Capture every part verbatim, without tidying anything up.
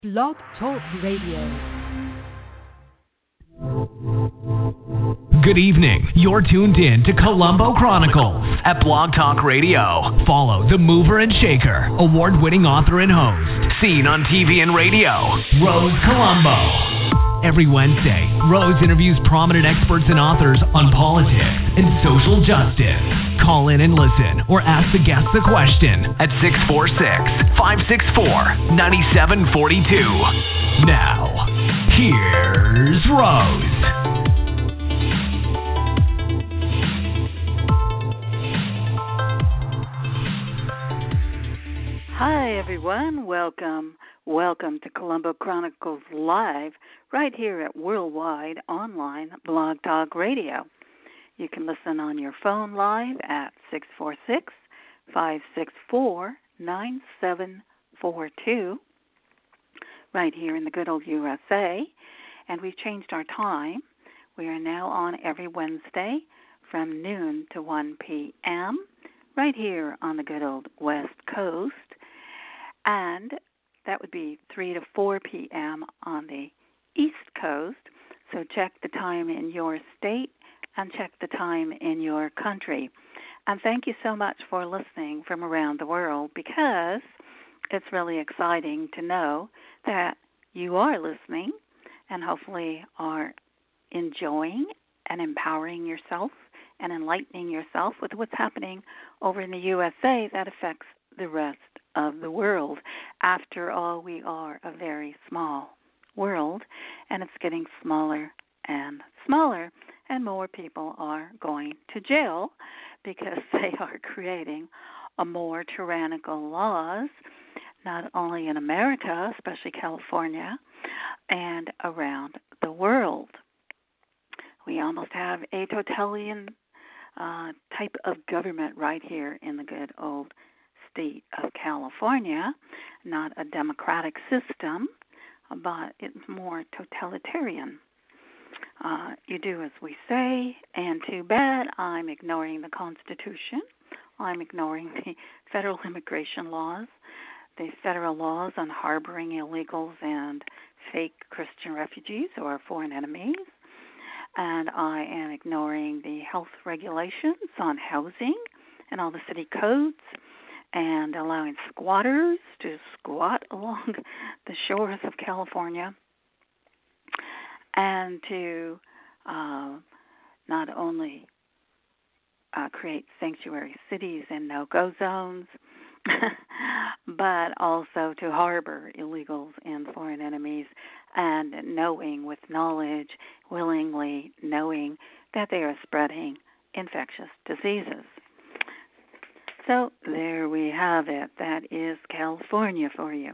Blog Talk Radio. Good evening. You're tuned in to Colombo Chronicles at Blog Talk Radio. Follow the mover and shaker, award-winning author and host, seen on T V and radio, Rose Colombo. Every Wednesday, Rose interviews prominent experts and authors on politics and social justice. Call in and listen or ask the guests a question at six four six, five six four, nine seven four two. Now, here's Rose. Hi, everyone. Welcome. Welcome to Colombo Chronicles Live, right here at Worldwide Online Blog Talk Radio. You can listen on your phone live at six four six, five six four, nine seven four two, right here in the good old U S A. And we've changed our time. We are now on every Wednesday from noon to one p.m., right here on the good old West Coast. And that would be three to four p.m. on the East Coast. So check the time in your state and check the time in your country. And thank you so much for listening from around the world, because it's really exciting to know that you are listening and hopefully are enjoying and empowering yourself and enlightening yourself with what's happening over in the U S A that affects the rest of the world. After all, we are a very small world, and it's getting smaller and smaller, and more people are going to jail because they are creating a more tyrannical laws, not only in America, especially California, and around the world. We almost have a totalitarian uh, type of government right here in the good old state of California, not a democratic system, but it's more totalitarian. Uh, you do as we say, and too bad I'm ignoring the Constitution. I'm ignoring the federal immigration laws, the federal laws on harboring illegals and fake Christian refugees who are foreign enemies, and I am ignoring the health regulations on housing and all the city codes, and allowing squatters to squat along the shores of California, and to uh, not only uh, create sanctuary cities and no-go zones, but also to harbor illegals and foreign enemies, and knowing with knowledge, willingly knowing that they are spreading infectious diseases. So there we have it. That is California for you.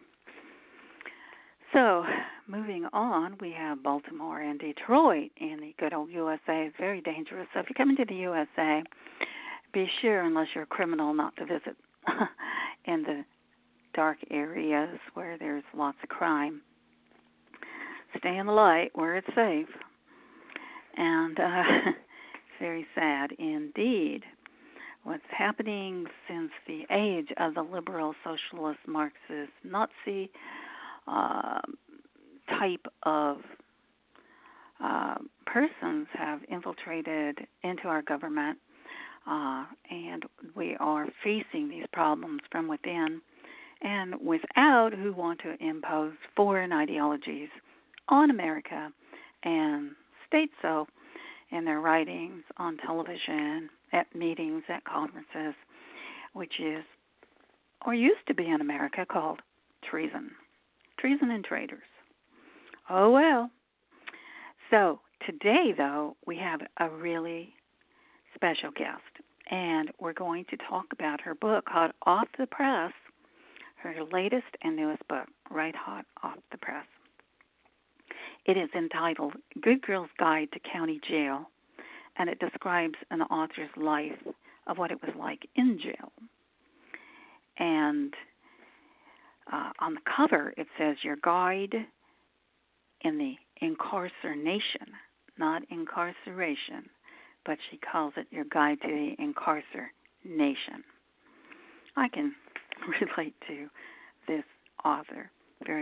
So moving on, we have Baltimore and Detroit in the good old U S A. It's very dangerous. So if you're coming to the U S A, be sure, unless you're a criminal, not to visit in the dark areas where there's lots of crime. Stay in the light where it's safe. And uh, it's very sad indeed what's happening since the age of the liberal, socialist, Marxist, Nazi uh, type of uh, persons have infiltrated into our government, uh, and we are facing these problems from within and without, who want to impose foreign ideologies on America and state so in their writings, on television, at meetings, at conferences, which is, or used to be in America, called treason. Treason and traitors. Oh, well. So today, though, we have a really special guest, and we're going to talk about her book, hot off the press, her latest and newest book, right hot off the press. It is entitled Good Girl's Guide to County Jail, and it describes an author's life of what it was like in jail. And uh, on the cover, it says, your guide in the incarceration, not incarceration, but she calls it your guide to the incarceration. I can relate to this author very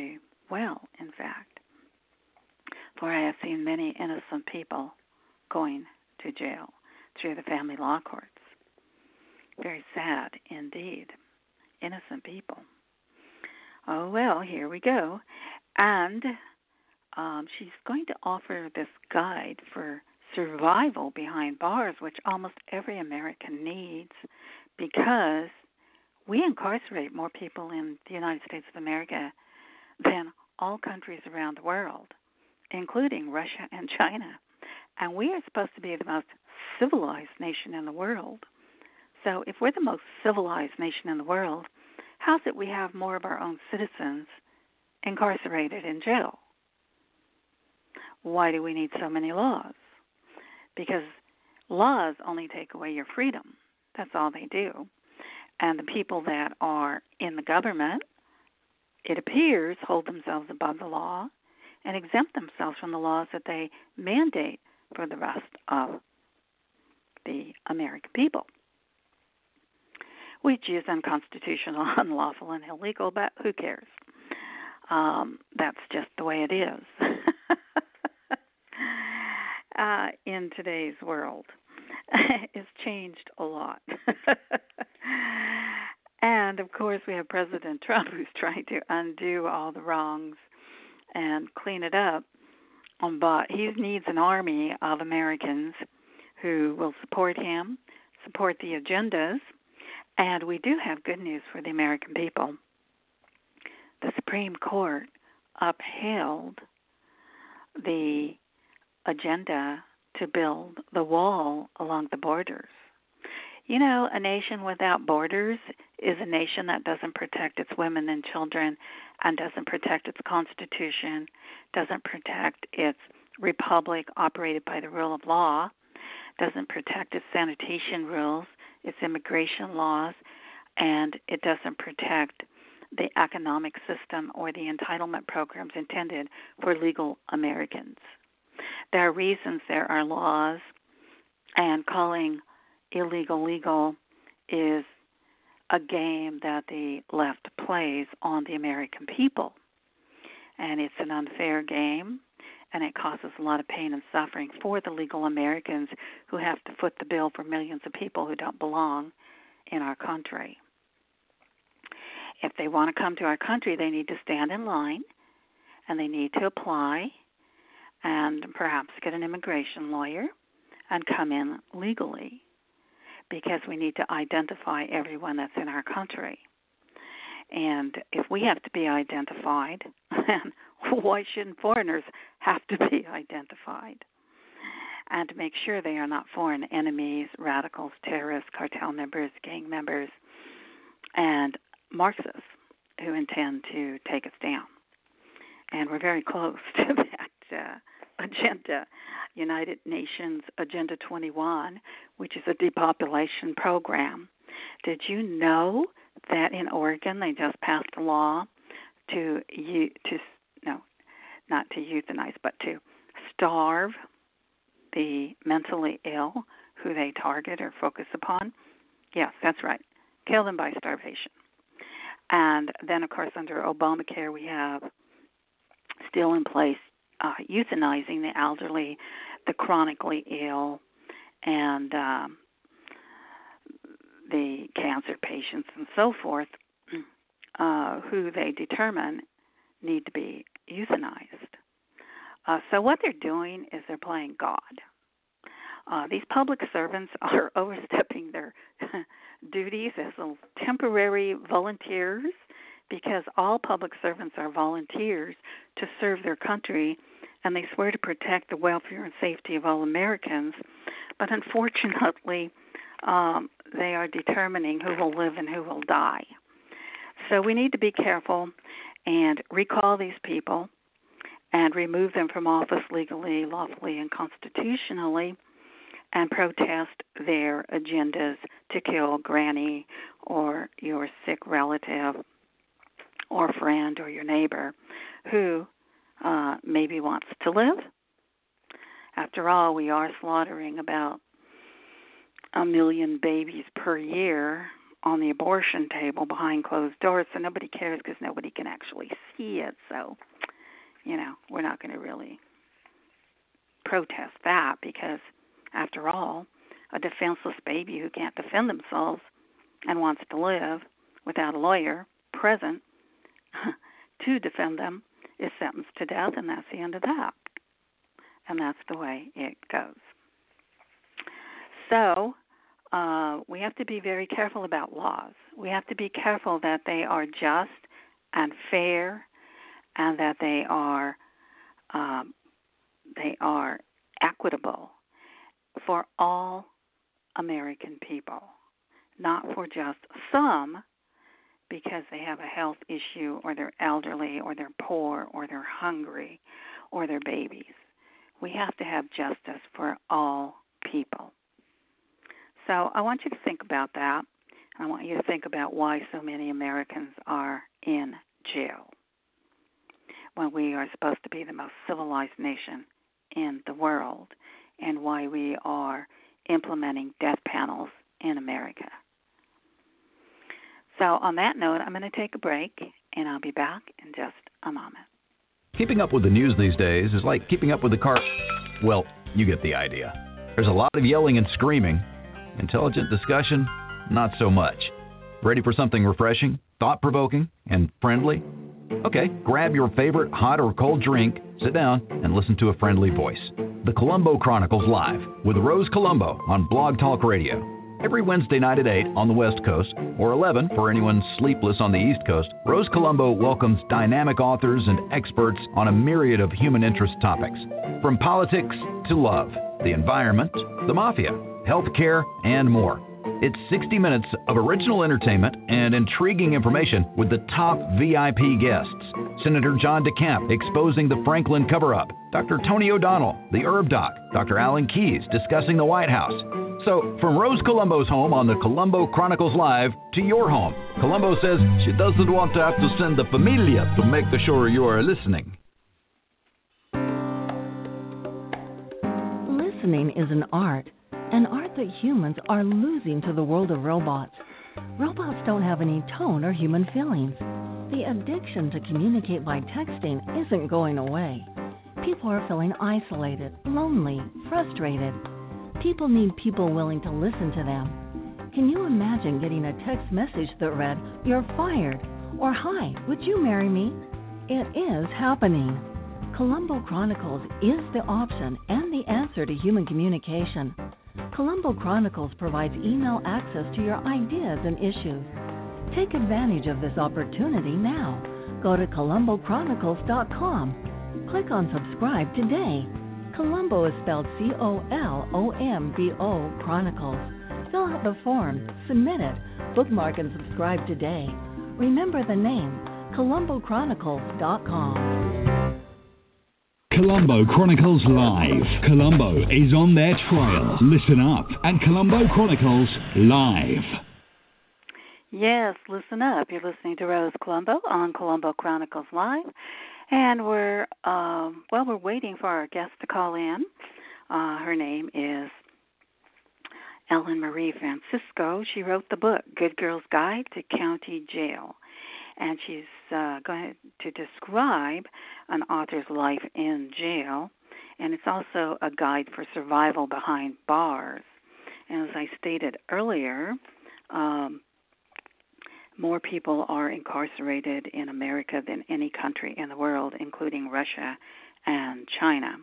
well, in fact. For I have seen many innocent people going to jail through the family law courts. Very sad indeed. Innocent people. Oh, well, here we go. And um, she's going to offer this guide for survival behind bars, which almost every American needs, because we incarcerate more people in the United States of America than all countries around the world, including Russia and China. And we are supposed to be the most civilized nation in the world. So if we're the most civilized nation in the world, how's it we have more of our own citizens incarcerated in jail? Why do we need so many laws? Because laws only take away your freedom. That's all they do. And the people that are in the government, it appears, hold themselves above the law and exempt themselves from the laws that they mandate for the rest of the American people, which is unconstitutional, unlawful, and illegal, but who cares? Um, that's just the way it is uh, in today's world. It's changed a lot. And, of course, we have President Trump who's trying to undo all the wrongs and clean it up. Um, but he needs an army of Americans who will support him, support the agendas. And we do have good news for the American people. The Supreme Court upheld the agenda to build the wall along the borders. You know, a nation without borders is a nation that doesn't protect its women and children and doesn't protect its constitution, doesn't protect its republic operated by the rule of law, doesn't protect its sanitation rules, its immigration laws, and it doesn't protect the economic system or the entitlement programs intended for legal Americans. There are reasons there are laws, and calling illegal legal is a game that the left plays on the American people. And it's an unfair game, and it causes a lot of pain and suffering for the legal Americans who have to foot the bill for millions of people who don't belong in our country. If they want to come to our country, they need to stand in line, and they need to apply and perhaps get an immigration lawyer and come in legally, because we need to identify everyone that's in our country. And if we have to be identified, then why shouldn't foreigners have to be identified? And to make sure they are not foreign enemies, radicals, terrorists, cartel members, gang members, and Marxists who intend to take us down. And we're very close to that uh, agenda, United Nations Agenda twenty-one, which is a depopulation program. Did you know that in Oregon they just passed a law to to no, not to euthanize, but to starve the mentally ill who they target or focus upon? Yes, that's right. Kill them by starvation. And then, of course, under Obamacare, we have still in place uh, euthanizing the elderly, the chronically ill, and um, the cancer patients and so forth, uh, who they determine need to be euthanized. Uh, so what they're doing is they're playing God. Uh, these public servants are overstepping their duties as temporary volunteers, because all public servants are volunteers to serve their country, and they swear to protect the welfare and safety of all Americans. But unfortunately, um, they are determining who will live and who will die. So we need to be careful and recall these people and remove them from office legally, lawfully, and constitutionally, and protest their agendas to kill granny or your sick relative or friend or your neighbor who uh, maybe wants to live. After all, we are slaughtering about a million babies per year on the abortion table behind closed doors, so nobody cares because nobody can actually see it. So you know, we're not going to really protest that because, after all, a defenseless baby who can't defend themselves and wants to live without a lawyer present to defend them is sentenced to death, and that's the end of that. And that's the way it goes. So uh, we have to be very careful about laws. We have to be careful that they are just and fair, and that they are um, they are equitable for all American people, not for just some because they have a health issue or they're elderly or they're poor or they're hungry or they're babies. We have to have justice for all people. So I want you to think about that. I want you to think about why so many Americans are in jail when we are supposed to be the most civilized nation in the world, and why we are implementing death panels in America. So on that note, I'm going to take a break, and I'll be back in just a moment. Keeping up with the news these days is like keeping up with the car. Well, you get the idea. There's a lot of yelling and screaming. Intelligent discussion, not so much. Ready for something refreshing, thought-provoking, and friendly? Okay, grab your favorite hot or cold drink, sit down, and listen to a friendly voice. The Columbo Chronicles Live with Rose Columbo on Blog Talk Radio. Every Wednesday night at eight on the West Coast, or eleven for anyone sleepless on the East Coast, Rose Columbo welcomes dynamic authors and experts on a myriad of human interest topics. From politics to love, the environment, the mafia, healthcare, and more. It's sixty minutes of original entertainment and intriguing information with the top V I P guests. Senator John DeCamp exposing the Franklin cover-up, Doctor Tony O'Donnell, the Herb Doc, Doctor Alan Keyes discussing the White House. So, from Rose Columbo's home on the Columbo Chronicles Live to your home, Columbo says she doesn't want to have to send the familia to make sure you are listening. Listening is an art, an art that humans are losing to the world of robots. Robots don't have any tone or human feelings. The addiction to communicate by texting isn't going away. People are feeling isolated, lonely, frustrated. People need people willing to listen to them. Can you imagine getting a text message that read, "You're fired," or "Hi, would you marry me?" It is happening. Columbo Chronicles is the option and the answer to human communication. Columbo Chronicles provides email access to your ideas and issues. Take advantage of this opportunity now. Go to columbo chronicles dot com. Click on subscribe today. Columbo is spelled C O L O M B O Chronicles. Fill out the form, submit it, bookmark and subscribe today. Remember the name, columbo chronicles dot com. Columbo Chronicles Live. Columbo is on their trail. Listen up at Columbo Chronicles Live. Yes, listen up. You're listening to Rose Columbo on Columbo Chronicles Live. And we're, um, well, we're waiting for our guest to call in. Uh, her name is Ellen Marie Francisco. She wrote the book, Good Girl's Guide to County Jail. And she's uh, going to describe an author's life in jail. And it's also a guide for survival behind bars. And as I stated earlier, um, more people are incarcerated in America than any country in the world, including Russia and China.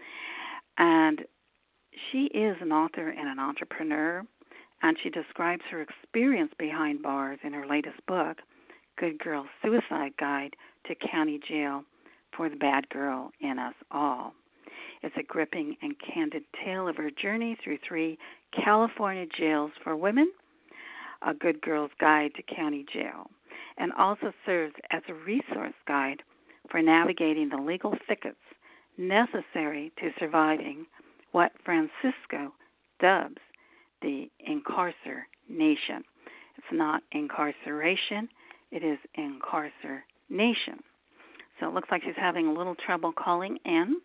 And she is an author and an entrepreneur, and she describes her experience behind bars in her latest book, Good Girl's Suicide Guide to County Jail for the Bad Girl in Us All. It's a gripping and candid tale of her journey through three California jails for women, A Good Girl's Guide to County Jail, and also serves as a resource guide for navigating the legal thickets necessary to surviving what Francisco dubs the incarceration. It's not incarceration, it is incarceration. So it looks like she's having a little trouble calling in.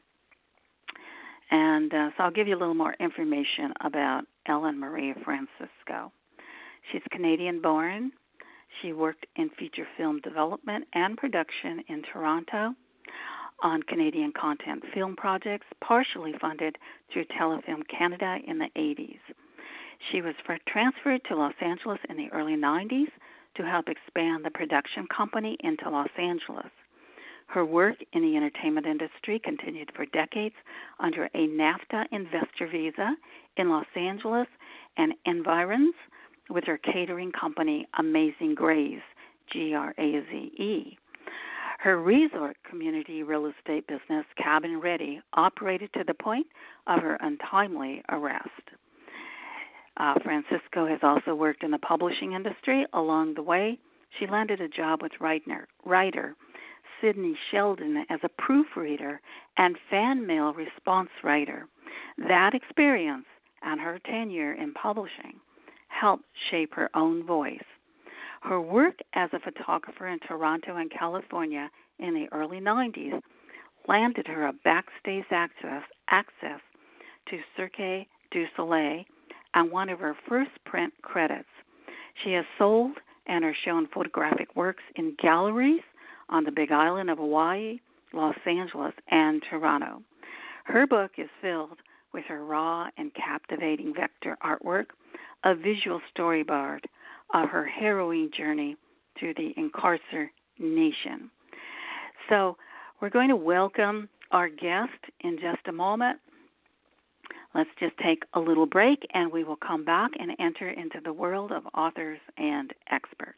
And uh, so I'll give you a little more information about Ellen Marie Francisco. She's Canadian-born. She worked in feature film development and production in Toronto. on Canadian content film projects, partially funded through Telefilm Canada in the eighties. She was transferred to Los Angeles in the early nineties to help expand the production company into Los Angeles. Her work in the entertainment industry continued for decades under a NAFTA investor visa in Los Angeles and environs with her catering company, Amazing Graze, G R A Z E. Her resort community real estate business, Cabin Ready, operated to the point of her untimely arrest. Uh, Francisco has also worked in the publishing industry. Along the way, she landed a job with writer, writer Sidney Sheldon as a proofreader and fan mail response writer. That experience and her tenure in publishing helped shape her own voice. Her work as a photographer in Toronto and California in the early nineties landed her a backstage access, access to Cirque du Soleil and one of her first print credits. She has sold and are shown photographic works in galleries on the Big Island of Hawaii, Los Angeles, and Toronto. Her book is filled with her raw and captivating vector artwork, a visual storyboard of her harrowing journey through the incarceration. So we're going to welcome our guest in just a moment. Let's just take a little break, and we will come back and enter into the world of authors and experts.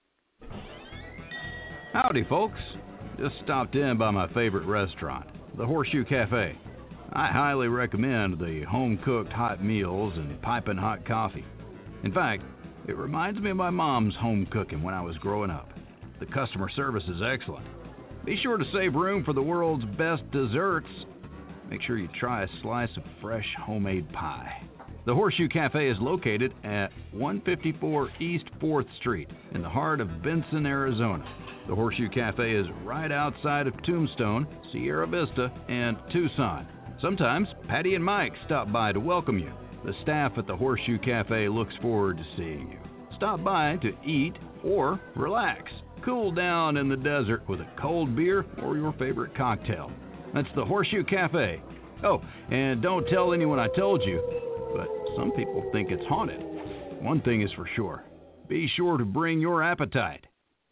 Howdy, folks. Just stopped in by my favorite restaurant, the Horseshoe Cafe. I highly recommend the home-cooked hot meals and piping hot coffee. In fact, it reminds me of my mom's home cooking when I was growing up. The customer service is excellent. Be sure to save room for the world's best desserts. Make sure you try a slice of fresh homemade pie. The Horseshoe Cafe is located at one fifty-four East fourth Street in the heart of Benson, Arizona. The Horseshoe Cafe is right outside of Tombstone, Sierra Vista, and Tucson. Sometimes Patty and Mike stop by to welcome you. The staff at the Horseshoe Cafe looks forward to seeing you. Stop by to eat or relax. Cool down in the desert with a cold beer or your favorite cocktail. That's the Horseshoe Cafe. Oh, and don't tell anyone I told you, but some people think it's haunted. One thing is for sure. Be sure to bring your appetite.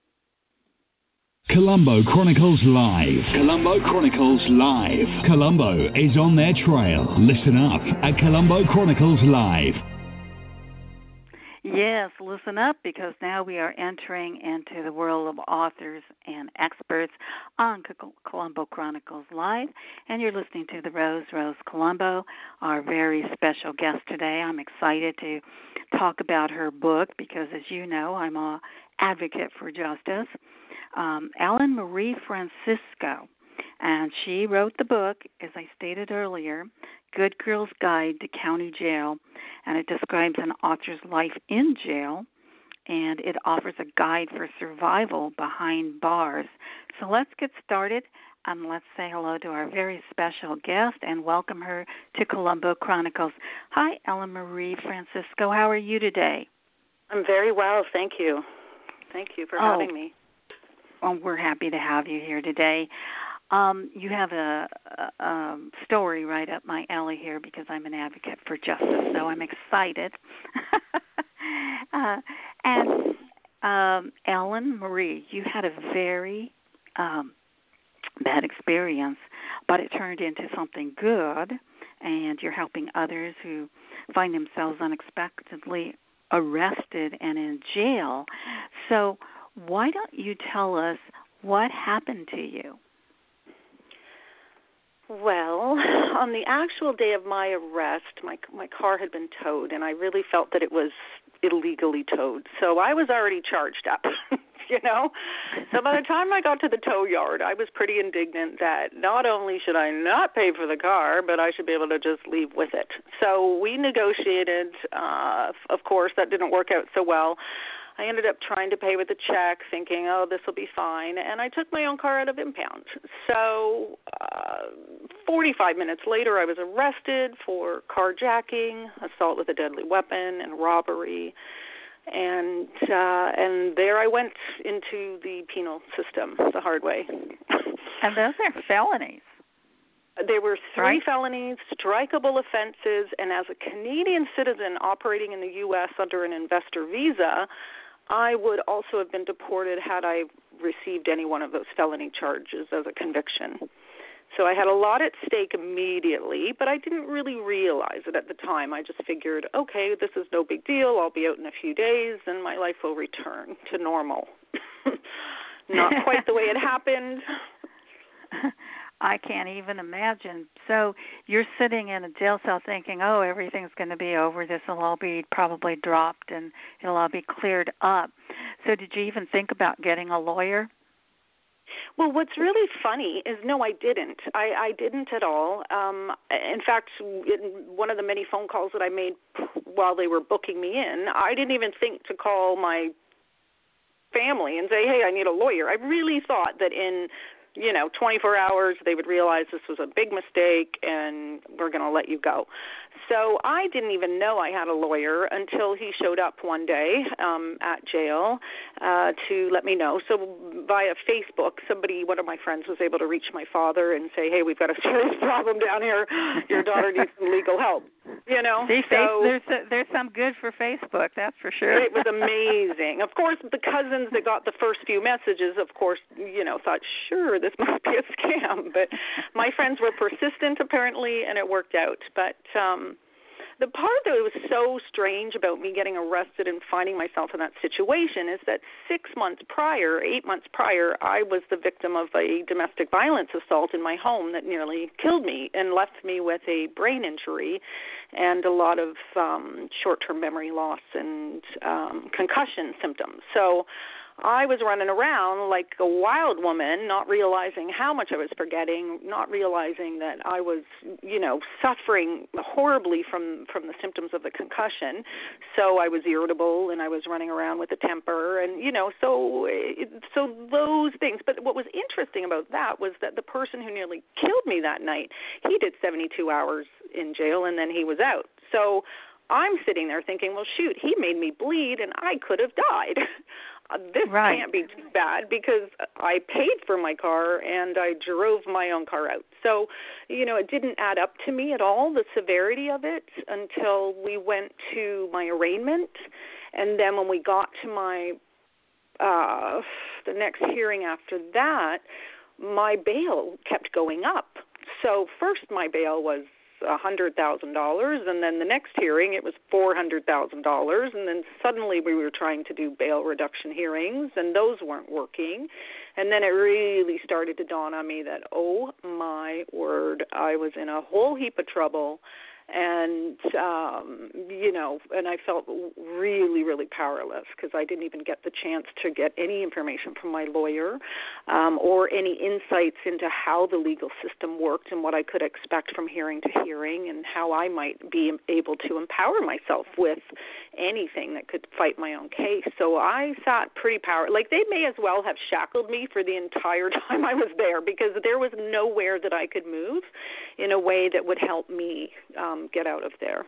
Colombo Chronicles Live. Colombo Chronicles Live. Colombo is on their trail. Listen up at Colombo Chronicles Live. Yes, listen up, because now we are entering into the world of authors and experts on Colombo Chronicles Live, and you're listening to the Rose, Rose Colombo, our very special guest today. I'm excited to talk about her book because, as you know, I'm an advocate for justice. Um, Ellen Marie Francisco, and she wrote the book, as I stated earlier, Good Girl's Guide to County Jail, and it describes an author's life in jail, and it offers a guide for survival behind bars. So let's get started, and let's say hello to our very special guest and welcome her to Colombo Chronicles. Hi, Ellen Marie Francisco. How are you today? I'm very well, thank you. Thank you for oh, having me. Well, we're happy to have you here today. Um, you have a, a, a story right up my alley here because I'm an advocate for justice, so I'm excited. uh, and um, Ellen Marie, you had a very um, bad experience, but it turned into something good, and you're helping others who find themselves unexpectedly arrested and in jail. So why don't you tell us what happened to you? Well, on the actual day of my arrest, my my car had been towed, and I really felt that it was illegally towed. So I was already charged up, you know. So by the time I got to the tow yard, I was pretty indignant that not only should I not pay for the car, but I should be able to just leave with it. So we negotiated. Uh, of course, that didn't work out so well. I ended up trying to pay with a check, thinking, oh, this will be fine, and I took my own car out of impound. So uh, forty-five minutes later, I was arrested for carjacking, assault with a deadly weapon, and robbery, and uh, and there I went into the penal system the hard way. And those are felonies. There were three Right. felonies, strikeable offenses, and as a Canadian citizen operating in the U S under an investor visa, I would also have been deported had I received any one of those felony charges as a conviction. So I had a lot at stake immediately, but I didn't really realize it at the time. I just figured, okay, this is no big deal. I'll be out in a few days, and my life will return to normal. Not quite the way it happened. I can't even imagine. So you're sitting in a jail cell thinking, oh, everything's going to be over. This will all be probably dropped and it'll all be cleared up. So did you even think about getting a lawyer? Well, what's really funny is no, I didn't. I, I didn't at all. Um, in fact, in one of the many phone calls that I made while they were booking me in, I didn't even think to call my family and say, hey, I need a lawyer. I really thought that in you know, twenty-four hours, they would realize this was a big mistake and we're going to let you go. So I didn't even know I had a lawyer until he showed up one day um, at jail uh, to let me know. So via Facebook, somebody, one of my friends was able to reach my father and say, hey, we've got a serious problem down here. Your daughter needs some legal help. You know, See, so there's a, there's some good for Facebook, that's for sure. It was amazing. Of course, the cousins that got the first few messages, of course, you know, thought, sure, this must be a scam. But my friends were persistent, apparently, and it worked out. But um, the part that was so strange about me getting arrested and finding myself in that situation is that six months prior, eight months prior, I was the victim of a domestic violence assault in my home that nearly killed me and left me with a brain injury and a lot of um, short-term memory loss and um, concussion symptoms. So I was running around like a wild woman, not realizing how much I was forgetting, not realizing that I was, you know, suffering horribly from, from the symptoms of the concussion. So I was irritable and I was running around with a temper and, you know, so so those things. But what was interesting about that was that the person who nearly killed me that night, he did seventy-two hours in jail and then he was out. So I'm sitting there thinking, well, shoot, he made me bleed and I could have died. Uh, this right. can't be too bad because I paid for my car and I drove my own car out. So, you know, it didn't add up to me at all, the severity of it, until we went to my arraignment. And then when we got to my, uh, the next hearing after that, my bail kept going up. So first my bail was one hundred thousand dollars, and then the next hearing it was four hundred thousand dollars, and then suddenly we were trying to do bail reduction hearings, and those weren't working. And then it really started to dawn on me that, oh, my word, I was in a whole heap of trouble. And, um, you know, and I felt really, really powerless because I didn't even get the chance to get any information from my lawyer um, or any insights into how the legal system worked and what I could expect from hearing to hearing and how I might be able to empower myself with anything that could fight my own case. So I sat pretty power. Like they may as well have shackled me for the entire time I was there because there was nowhere that I could move in a way that would help me um, get out of there.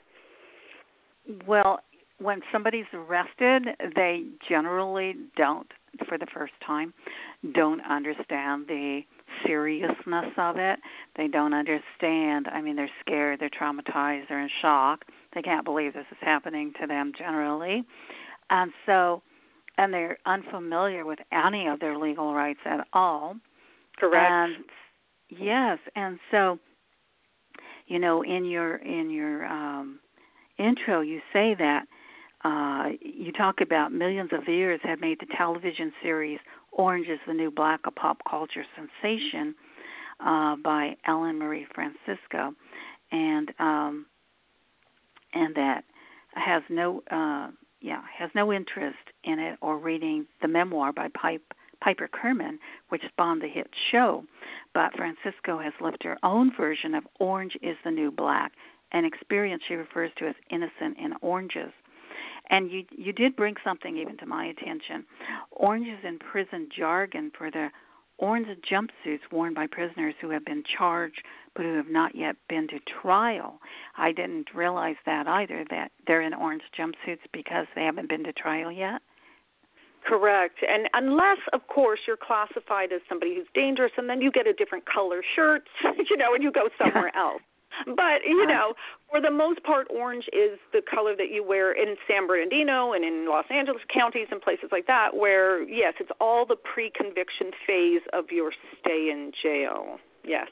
Well, when somebody's arrested, they generally don't, for the first time, don't understand the seriousness of it. They don't understand. I mean, they're scared, they're traumatized, they're in shock. They can't believe this is happening to them generally. And so, and they're unfamiliar with any of their legal rights at all. Correct. And yes, and so, you know, in your in your um, intro, you say that uh, you talk about millions of viewers have made the television series Orange is the New Black a pop culture sensation uh, by Ellen Marie Francisco, and um, and that has no uh, yeah has no interest in it or reading the memoir by Pipe. Piper Kerman, which spawned the hit show, but Francisco has lived her own version of Orange is the New Black, an experience she refers to as innocent in oranges. And you you did bring something even to my attention. Orange is in prison jargon for the orange jumpsuits worn by prisoners who have been charged but who have not yet been to trial. I didn't realize that either, that they're in orange jumpsuits because they haven't been to trial yet. Correct. And unless, of course, you're classified as somebody who's dangerous, and then you get a different color shirt, you know, and you go somewhere else. But, you know, for the most part, orange is the color that you wear in San Bernardino and in Los Angeles counties and places like that where, yes, it's all the pre-conviction phase of your stay in jail. Yes.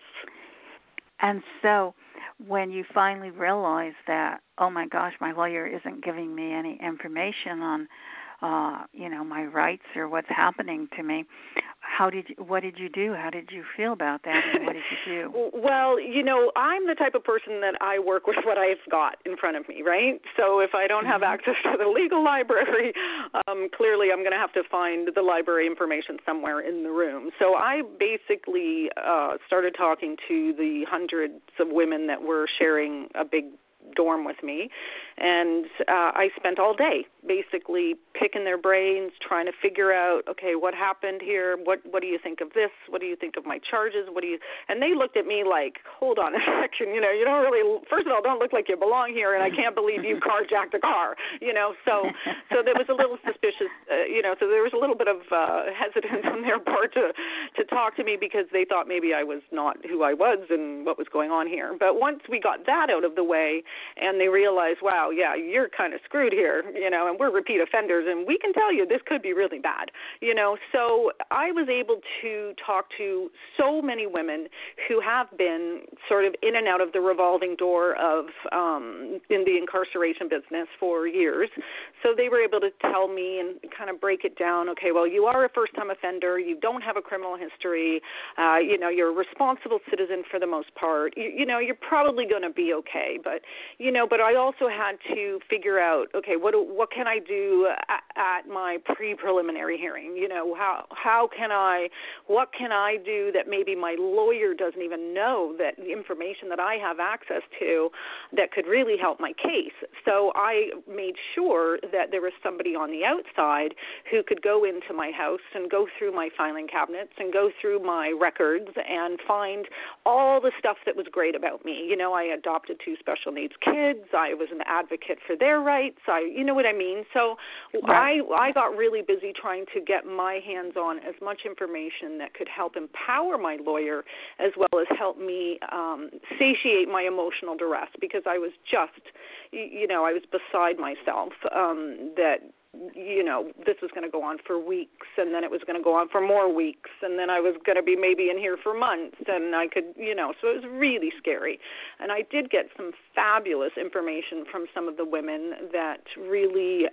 And so when you finally realize that, oh, my gosh, my lawyer isn't giving me any information on, uh, you know, my rights or what's happening to me, how did you, what did you do? How did you feel about that, and what did you do? Well, you know, I'm the type of person that I work with what I've got in front of me, right? So if I don't have mm-hmm. access to the legal library, um, clearly I'm going to have to find the library information somewhere in the room. So I basically uh, started talking to the hundreds of women that were sharing a big dorm with me, and uh, I spent all day basically picking their brains, trying to figure out, okay, what happened here? What what do you think of this? What do you think of my charges? What do you? And they looked at me like, hold on a second, you know, you don't really, first of all, don't look like you belong here, and I can't believe you carjacked a car, you know. So so there was a little suspicious, uh, you know, so there was a little bit of uh, hesitance on their part to to talk to me because they thought maybe I was not who I was and what was going on here. But once we got that out of the way, and they realized, wow, yeah, you're kind of screwed here, you know, and we're repeat offenders, and we can tell you this could be really bad, you know. So I was able to talk to so many women who have been sort of in and out of the revolving door of um, in the incarceration business for years. So they were able to tell me and kind of break it down, okay, well, you are a first-time offender, you don't have a criminal history, uh, you know, you're a responsible citizen for the most part, you, you know, you're probably going to be okay, but You know, but I also had to figure out, okay, what what can I do at, at my pre-preliminary hearing? You know, how how can I, what can I do that maybe my lawyer doesn't even know, that the information that I have access to that could really help my case? So I made sure that there was somebody on the outside who could go into my house and go through my filing cabinets and go through my records and find all the stuff that was great about me. You know, I adopted two special needs kids. I was an advocate for their rights. I, you know what I mean? So right. I, I got really busy trying to get my hands on as much information that could help empower my lawyer as well as help me um, satiate my emotional duress, because I was just, you know, I was beside myself um, that, you know, this was going to go on for weeks, and then it was going to go on for more weeks, and then I was going to be maybe in here for months, and I could, you know, so it was really scary. And I did get some fabulous information from some of the women that really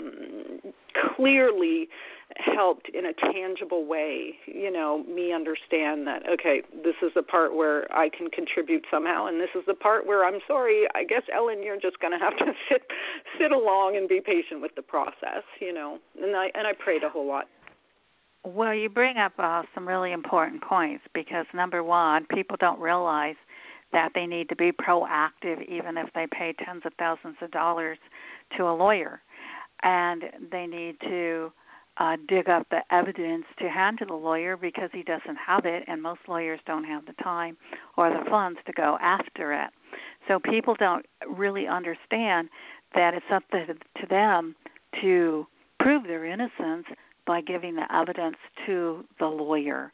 um, clearly helped in a tangible way, you know, me understand that, okay, this is the part where I can contribute somehow, and this is the part where, I'm sorry, I guess, Ellen, you're just going to have to sit sit along and be patient with the process, you know, and I and I prayed a whole lot. Well, you bring up uh, some really important points, because, number one, people don't realize that they need to be proactive even if they pay tens of thousands of dollars to a lawyer, and they need to Uh, dig up the evidence to hand to the lawyer, because he doesn't have it, and most lawyers don't have the time or the funds to go after it. So people don't really understand that it's up to, to them to prove their innocence by giving the evidence to the lawyer,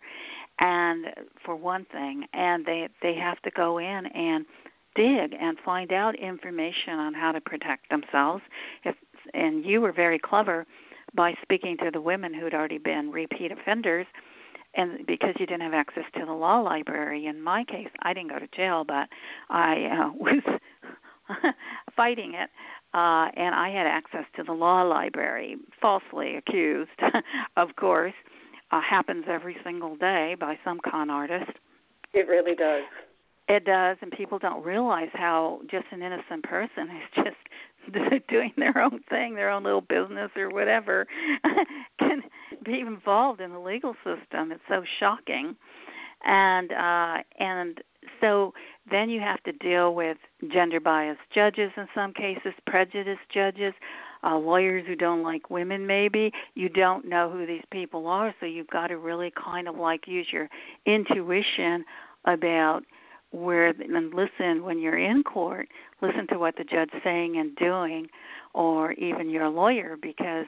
and for one thing, and they they have to go in and dig and find out information on how to protect themselves. If and you were very clever by speaking to the women who'd already been repeat offenders, and because you didn't have access to the law library. In my case, I didn't go to jail, but I uh, was fighting it, uh, and I had access to the law library, falsely accused, of course. Uh, happens every single day by some con artist. It really does. It does, and people don't realize how just an innocent person is just doing their own thing, their own little business or whatever, can be involved in the legal system. It's so shocking. And uh, and so then you have to deal with gender-biased judges in some cases, prejudiced judges, uh, lawyers who don't like women maybe. You don't know who these people are, so you've got to really kind of like use your intuition about where, and listen when you're in court, listen to what the judge's saying and doing, or even your lawyer, because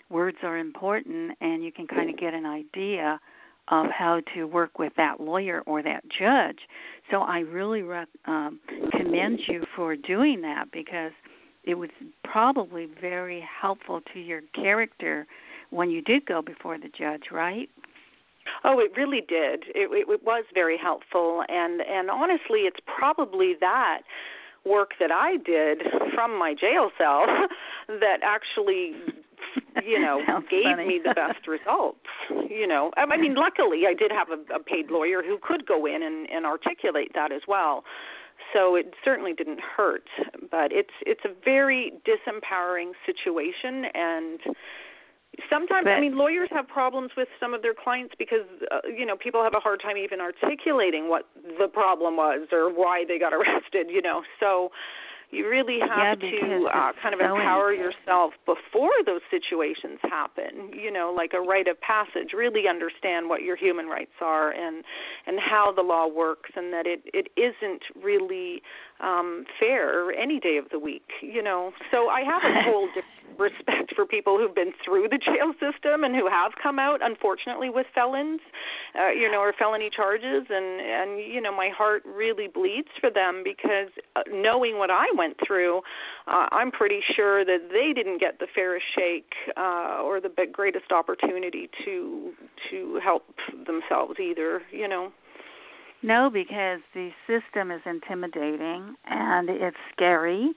words are important, and you can kind of get an idea of how to work with that lawyer or that judge. So I really rec- um, commend you for doing that, because it was probably very helpful to your character when you did go before the judge, right? Oh, it really did. It, it, it was very helpful, and, and honestly, it's probably that work that I did from my jail cell that actually, you know, gave funny. me the best results. You know, I mean, luckily I did have a, a paid lawyer who could go in and, and articulate that as well. So it certainly didn't hurt, but it's it's a very disempowering situation, and sometimes, but, I mean, lawyers have problems with some of their clients because, uh, you know, people have a hard time even articulating what the problem was or why they got arrested, you know. So you really have yeah, to uh, kind of so empower intense. yourself before those situations happen, you know, like a rite of passage. Really understand what your human rights are and and how the law works, and that it, it isn't really um, fair any day of the week, you know. So I have a whole different respect for people who've been through the jail system and who have come out, unfortunately, with felons, uh, you know, or felony charges, and, and, you know, my heart really bleeds for them, because uh, knowing what I went through, uh, I'm pretty sure that they didn't get the fairest shake uh, or the greatest opportunity to to help themselves either, you know. No, because the system is intimidating and it's scary,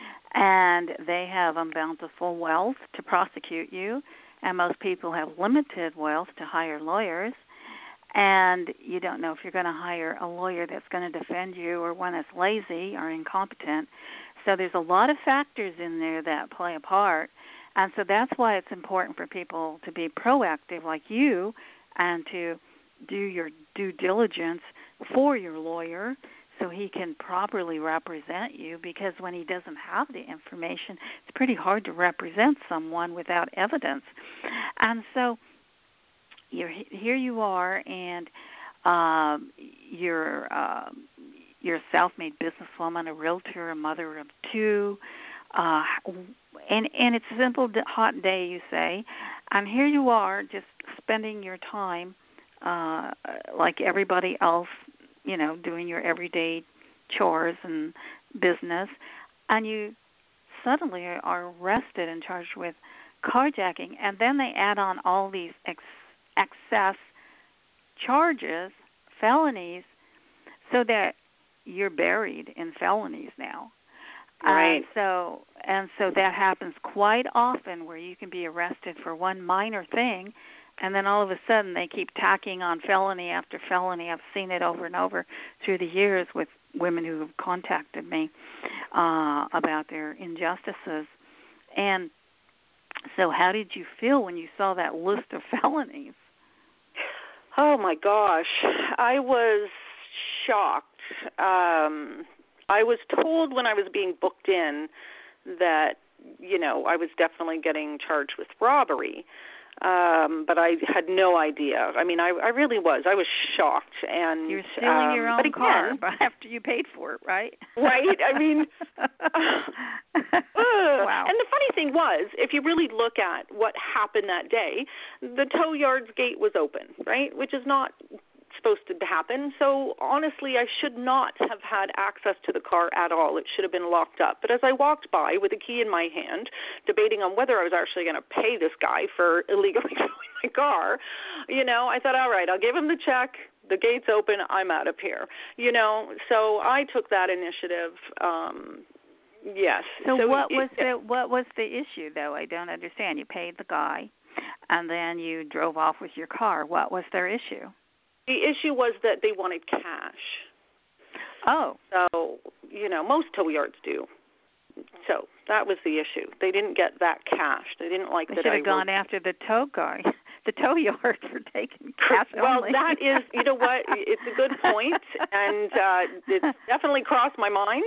and they have unbountiful wealth to prosecute you, and most people have limited wealth to hire lawyers, and you don't know if you're going to hire a lawyer that's going to defend you or one that's lazy or incompetent. So there's a lot of factors in there that play a part, and so that's why it's important for people to be proactive like you and to do your due diligence for your lawyer so he can properly represent you, because when he doesn't have the information, it's pretty hard to represent someone without evidence. And so you're, here you are, and um, you're, uh, you're a self-made businesswoman, a realtor, a mother of two, uh, and, and it's a simple, hot day, you say, and here you are just spending your time uh, like everybody else, you know, doing your everyday chores and business, and you suddenly are arrested and charged with carjacking, and then they add on all these ex- excess charges, felonies, so that you're buried in felonies now. Right. And so, and so that happens quite often, where you can be arrested for one minor thing, and then all of a sudden they keep tacking on felony after felony. I've seen it over and over through the years with women who have contacted me uh, about their injustices. And so how did you feel when you saw that list of felonies? Oh, my gosh. I was shocked. Um, I was told when I was being booked in that, you know, I was definitely getting charged with robbery. Um, but I had no idea. I mean, I, I really was. I was shocked. And you're stealing um, your own but again, car after you paid for it, right? Right. I mean, uh, wow. And the funny thing was, if you really look at what happened that day, the tow yard's gate was open, right, which is not supposed to happen. So honestly, I should not have had access to the car at all. It should have been locked up. But as I walked by with a key in my hand, debating on whether I was actually going to pay this guy for illegally towing my car, you know, I thought, all right, I'll give him the check. The gate's open. I'm out of here. You know, so I took that initiative. Um, yes. So, so what it, was the what was the issue though? I don't understand. You paid the guy, and then you drove off with your car. What was their issue? The issue was that they wanted cash. Oh. So, you know, most tow yards do. So that was the issue. They didn't get that cash. They didn't like they that I should have gone worked. after the tow guy, the tow yard for taking cash well, only. Well, that is, you know what, it's a good point, and uh, it's definitely crossed my mind.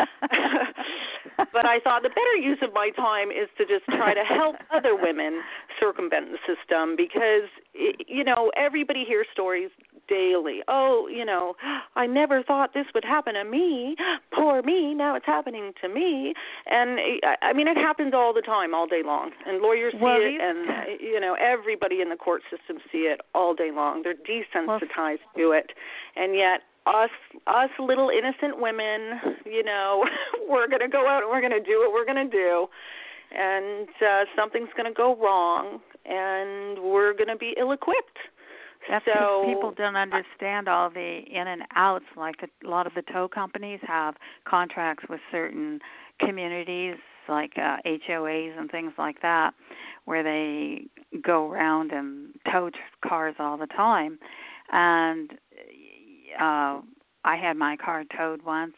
But I thought the better use of my time is to just try to help other women circumvent the system, because, you know, everybody hears stories daily. Oh, you know, I never thought this would happen to me. Poor me. Now it's happening to me. And I mean, it happens all the time, all day long. And lawyers see well, it, and you know, everybody in the court system see it all day long. They're desensitized well, to it, and yet us, us little innocent women, you know, we're going to go out and we're going to do what we're going to do, and uh, something's going to go wrong, and we're going to be ill-equipped. That's so, because people don't understand all the in and outs. Like a lot of the tow companies have contracts with certain communities, like uh, H O As and things like that, where they go around and tow cars all the time. And uh, I had my car towed once,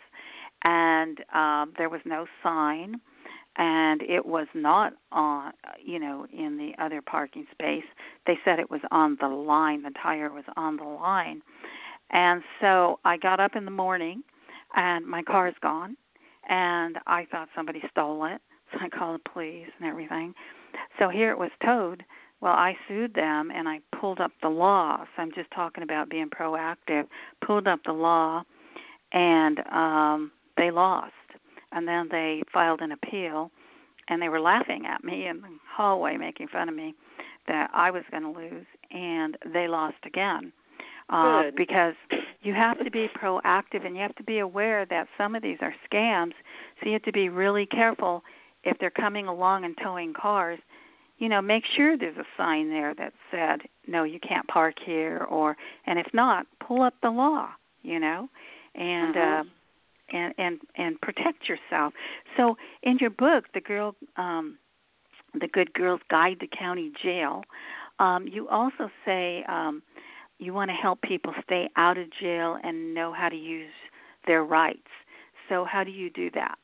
and uh, there was no sign. And it was not on, you know, in the other parking space. They said it was on the line. The tire was on the line. And so I got up in the morning, and my car's gone. And I thought somebody stole it. So I called the police and everything. So here it was towed. Well, I sued them, and I pulled up the law. So I'm just talking about being proactive. Pulled up the law, and um, they lost. And then they filed an appeal, and they were laughing at me in the hallway, making fun of me, that I was going to lose, and they lost again. Uh, Good. Because you have to be proactive, and you have to be aware that some of these are scams, so you have to be really careful if they're coming along and towing cars. You know, make sure there's a sign there that said, no, you can't park here, or, and if not, pull up the law, you know, and... Mm-hmm. Uh, And, and and protect yourself. So in your book, the girl, um, the Good Girl's Guide to County Jail, um, you also say um, you want to help people stay out of jail and know how to use their rights. So how do you do that?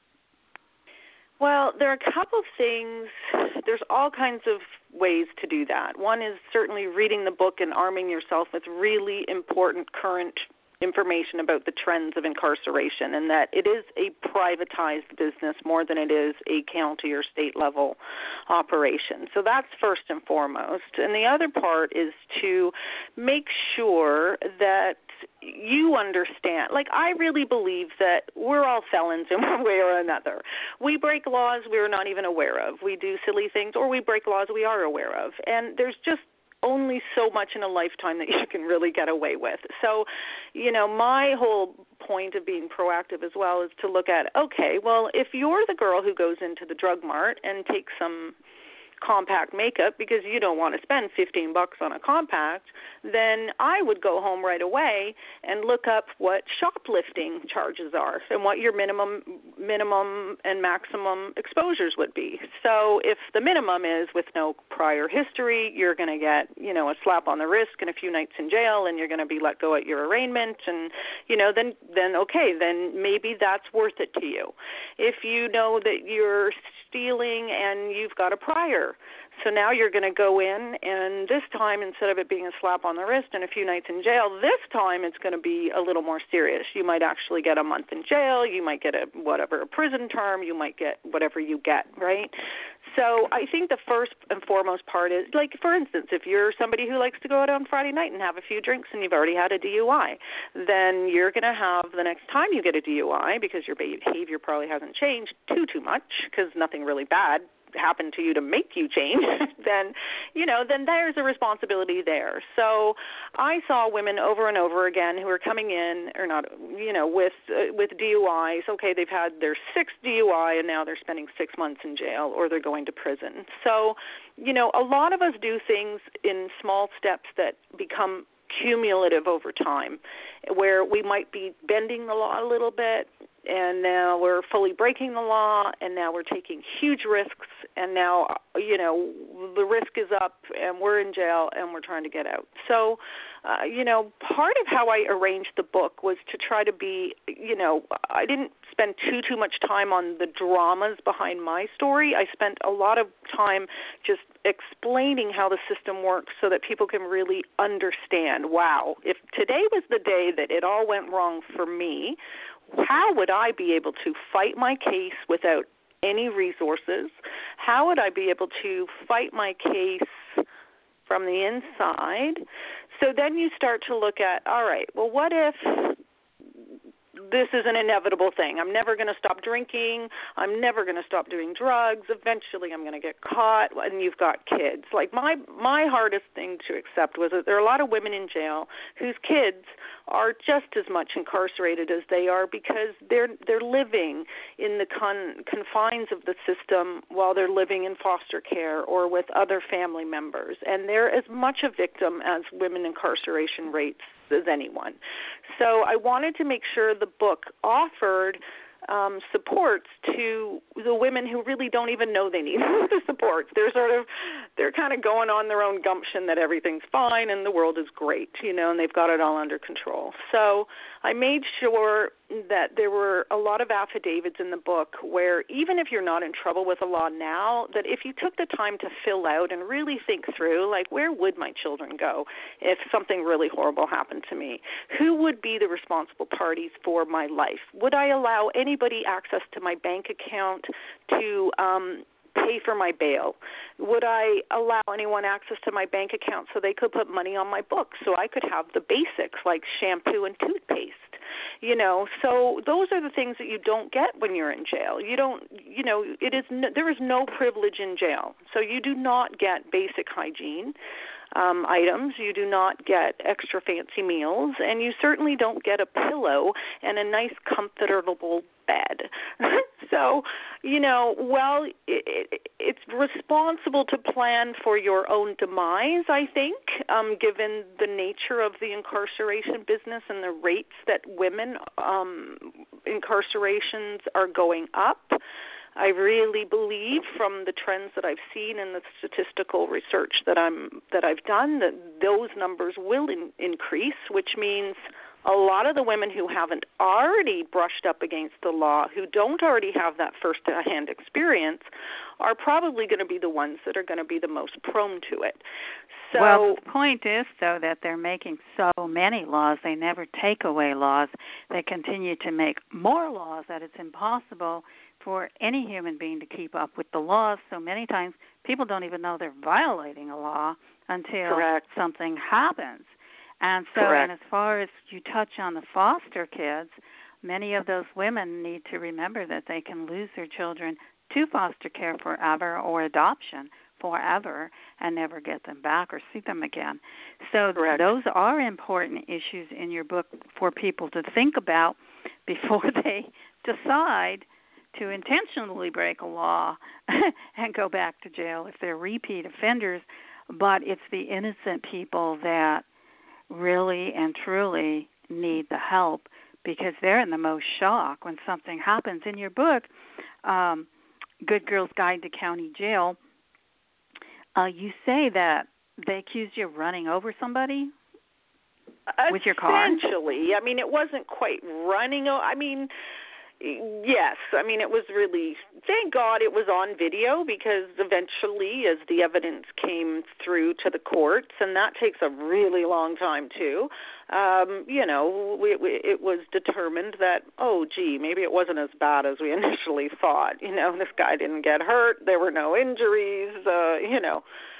Well, there are a couple of things. There's all kinds of ways to do that. One is certainly reading the book and arming yourself with really important current information about the trends of incarceration, and that it is a privatized business more than it is a county or state level operation. So that's first and foremost. And the other part is to make sure that you understand. Like, I really believe that we're all felons in one way or another. We break laws we're not even aware of. We do silly things, or we break laws we are aware of. And there's just only so much in a lifetime that you can really get away with. So, you know, my whole point of being proactive as well is to look at, okay, well, if you're the girl who goes into the drug mart and takes some compact makeup because you don't want to spend fifteen bucks on a compact, then I would go home right away and look up what shoplifting charges are and what your minimum minimum and maximum exposures would be. So if the minimum is with no prior history, you're going to get, you know, a slap on the wrist and a few nights in jail, and you're going to be let go at your arraignment, and, you know, then then okay, then maybe that's worth it to you. If you know that you're stealing and you've got a prior, so now you're going to go in, and this time, instead of it being a slap on the wrist and a few nights in jail, this time it's going to be a little more serious. You might actually get a month in jail. You might get a whatever a prison term. You might get whatever you get, right? So I think the first and foremost part is, like, for instance, if you're somebody who likes to go out on Friday night and have a few drinks and you've already had a D U I, then you're going to have, the next time you get a D U I, because your behavior probably hasn't changed too, too much, because nothing really bad happen to you to make you change, then, you know, then there's a responsibility there. So I saw women over and over again who are coming in, or not, you know, with uh, with D U Is. Okay, they've had their sixth D U I, and now they're spending six months in jail, or they're going to prison. So, you know, a lot of us do things in small steps that become cumulative over time, where we might be bending the law a little bit, and now we're fully breaking the law, and now we're taking huge risks, and now, you know, the risk is up, and we're in jail, and we're trying to get out. So, uh, you know, part of how I arranged the book was to try to be, you know, I didn't spend too, too much time on the dramas behind my story. I spent a lot of time just explaining how the system works so that people can really understand, wow, if today was the day that it all went wrong for me, how would I be able to fight my case without any resources? How would I be able to fight my case from the inside So then you start to look at, all right, well, what if this is an inevitable thing? I'm never going to stop drinking. I'm never going to stop doing drugs. Eventually I'm going to get caught, and you've got kids. Like my my hardest thing to accept was that there are a lot of women in jail whose kids are just as much incarcerated as they are because they're they're living in the con, confines of the system while they're living in foster care or with other family members, and they're as much a victim as women incarceration rates as anyone. So I wanted to make sure the book offered um, supports to the women who really don't even know they need the supports. They're sort of, they're kind of going on their own gumption that everything's fine and the world is great, you know, and they've got it all under control. So I made sure that there were a lot of affidavits in the book where even if you're not in trouble with the law now, that if you took the time to fill out and really think through, like, where would my children go if something really horrible happened to me? Who would be the responsible parties for my life? Would I allow anybody access to my bank account to um, pay for my bail? Would I allow anyone access to my bank account so they could put money on my books so I could have the basics like shampoo and toothpaste? You know, so those are the things that you don't get when you're in jail. You don't, you know, it is no, there is no privilege in jail. So you do not get basic hygiene um, items. You do not get extra fancy meals, and you certainly don't get a pillow and a nice, comfortable bed. So, you know, well, it, it, it's responsible to plan for your own demise, I think, um, given the nature of the incarceration business and the rates that women um, incarcerations are going up. I really believe from the trends that I've seen and the statistical research that I'm that I've done that those numbers will in, increase, which means a lot of the women who haven't already brushed up against the law, who don't already have that first-hand experience, are probably going to be the ones that are going to be the most prone to it. So, well, the point is, though, that they're making so many laws. They never take away laws. They continue to make more laws that it's impossible for any human being to keep up with the laws. So many times people don't even know they're violating a law until Correct. something happens. And so, Correct. and as far as you touch on the foster kids, many of those women need to remember that they can lose their children to foster care forever or adoption forever and never get them back or see them again. So Correct. those are important issues in your book for people to think about before they decide to intentionally break a law and go back to jail if they're repeat offenders. But it's the innocent people that really and truly need the help because they're in the most shock when something happens. In your book, um, Good Girl's Guide to County Jail, uh, you say that they accused you of running over somebody with your car? Essentially. I mean, it wasn't quite running. I mean, yes. I mean, it was really, thank God it was on video because eventually as the evidence came through to the courts, and that takes a really long time too, um, you know, we, we, it was determined that, oh, gee, maybe it wasn't as bad as we initially thought. You know, this guy didn't get hurt. There were no injuries, uh, you know.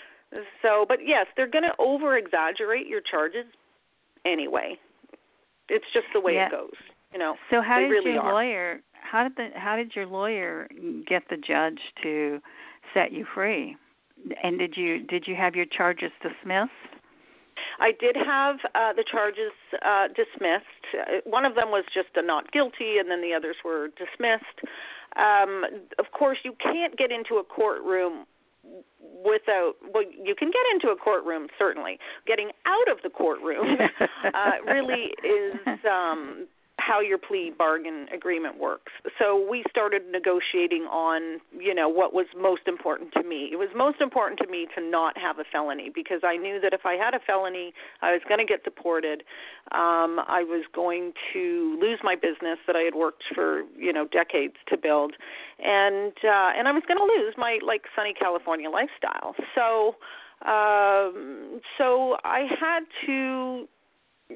So, but yes, they're going to over-exaggerate your charges anyway. It's just the way yeah. it goes. You know, so how did really your are. lawyer how did the how did your lawyer get the judge to set you free? And did you did you have your charges dismissed? I did have uh, the charges uh, dismissed. One of them was just a not guilty, and then the others were dismissed. Um, of course, you can't get into a courtroom without, well, you can get into a courtroom, certainly. Getting out of the courtroom uh, really is um, how your plea bargain agreement works. So we started negotiating on, you know, what was most important to me. It was most important to me to not have a felony because I knew that if I had a felony, I was going to get deported. Um, I was going to lose my business that I had worked for, you know, decades to build. And uh, and I was going to lose my, like, sunny California lifestyle. So, um, so I had to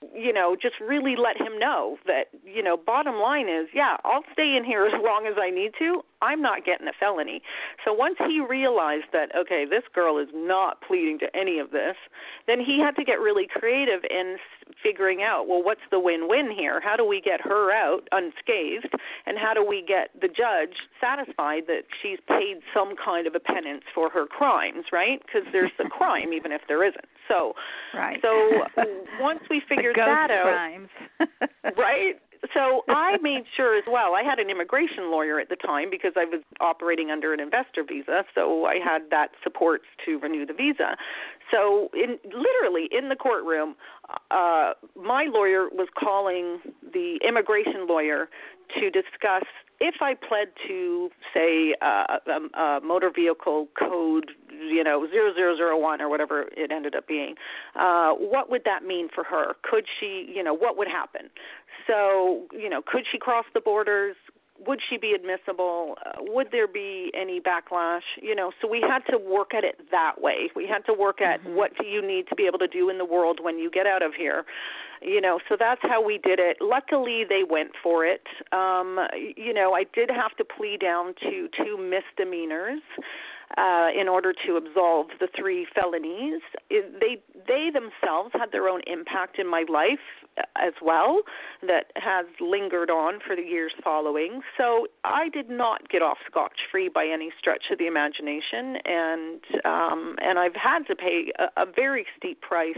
you know, just really let him know that, you know, bottom line is, yeah, I'll stay in here as long as I need to. I'm not getting a felony. So once he realized that, okay, this girl is not pleading to any of this, then he had to get really creative in figuring out, well, what's the win-win here? How do we get her out unscathed, and how do we get the judge satisfied that she's paid some kind of a penance for her crimes, right? Because there's a crime even if there isn't. So, right. so once we figured that out, crimes. right? So I made sure as well. I had an immigration lawyer at the time because I was operating under an investor visa, so I had that support to renew the visa. So in literally in the courtroom, uh, my lawyer was calling the immigration lawyer to discuss if I pled to, say, uh, a, a motor vehicle code, you know, zero zero zero one or whatever it ended up being, uh, what would that mean for her? Could she, you know, what would happen? So, you know, could she cross the borders? Would she be admissible? Uh, would there be any backlash? You know, so we had to work at it that way. We had to work at mm-hmm. what do you need to be able to do in the world when you get out of here. You know, so that's how we did it. Luckily, they went for it. Um, you know, I did have to plea down to two misdemeanors uh, in order to absolve the three felonies. It, they they themselves had their own impact in my life as well that has lingered on for the years following. So I did not get off scotch-free by any stretch of the imagination, and um, and I've had to pay a, a very steep price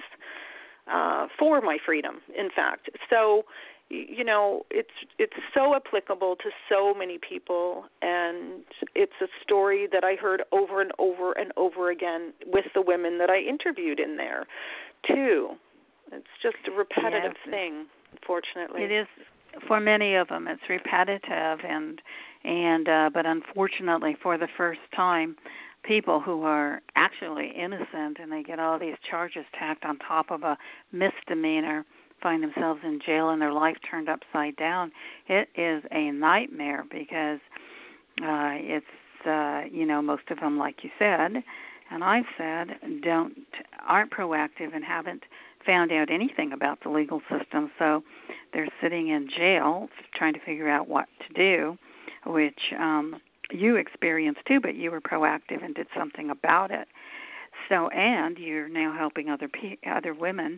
Uh, for my freedom, in fact. So, you know, it's it's so applicable to so many people, and it's a story that I heard over and over and over again with the women that I interviewed in there, too. It's just a repetitive yes, thing, unfortunately. It is for many of them. It's repetitive, and and uh, but unfortunately, for the first time, people who are actually innocent and they get all these charges tacked on top of a misdemeanor find themselves in jail and their life turned upside down. It is a nightmare because uh, it's, uh, you know, most of them, like you said, and I've said, don't aren't proactive and haven't found out anything about the legal system. So they're sitting in jail trying to figure out what to do, which um, you experienced too, but you were proactive and did something about it. So, and you're now helping other pe- other women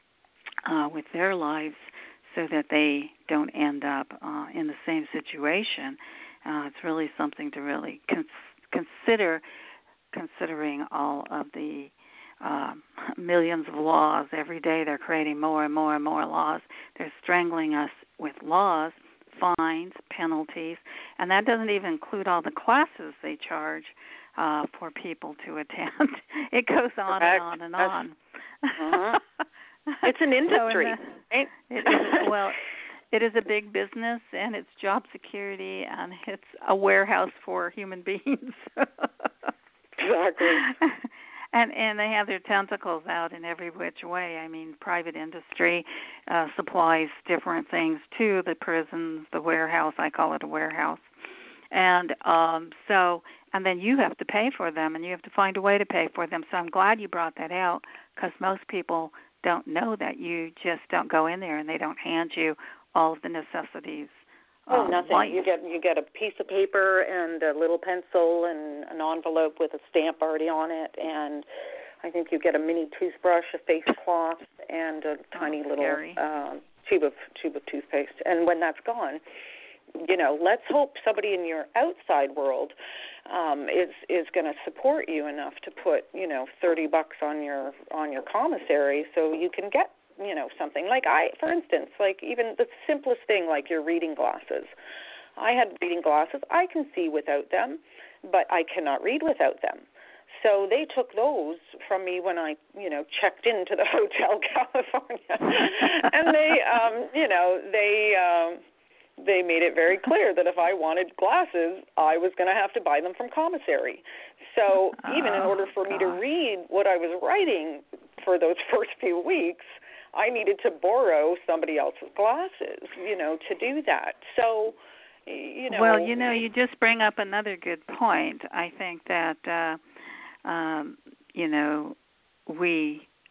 uh, with their lives so that they don't end up uh, in the same situation. Uh, it's really something to really cons- consider, considering all of the um, millions of laws. Every day they're creating more and more and more laws. They're strangling us with laws, fines, penalties, and that doesn't even include all the classes they charge uh, for people to attend. It goes on Correct. and on and on. Uh-huh. It's an industry. So the, right? it is, well, it is a big business, and it's job security, and it's a warehouse for human beings. Exactly. And and they have their tentacles out in every which way. I mean, private industry uh, supplies different things to the prisons, the warehouse. I call it a warehouse. And um, so, and then you have to pay for them, and you have to find a way to pay for them. So I'm glad you brought that out, because most people don't know that. You just don't go in there, and they don't hand you all of the necessities. Oh, um, nothing. life. You get you get a piece of paper and a little pencil and an envelope with a stamp already on it, and I think you get a mini toothbrush, a face cloth, and a tiny oh, little um, tube of tube of toothpaste. And when that's gone, you know, let's hope somebody in your outside world um, is is going to support you enough to put, you know, thirty bucks on your on your commissary so you can get, you know, something. Like I, for instance, like even the simplest thing, like your reading glasses. I had reading glasses. I can see without them, but I cannot read without them. So they took those from me when I, you know, checked into the Hotel California, and they, um, you know, they um, they made it very clear that if I wanted glasses, I was going to have to buy them from commissary. So even in order for me to read what I was writing for those first few weeks, I needed to borrow somebody else's glasses, you know, to do that. So, you know. Well, you know, you just bring up another good point. I think that, uh, um, you know, we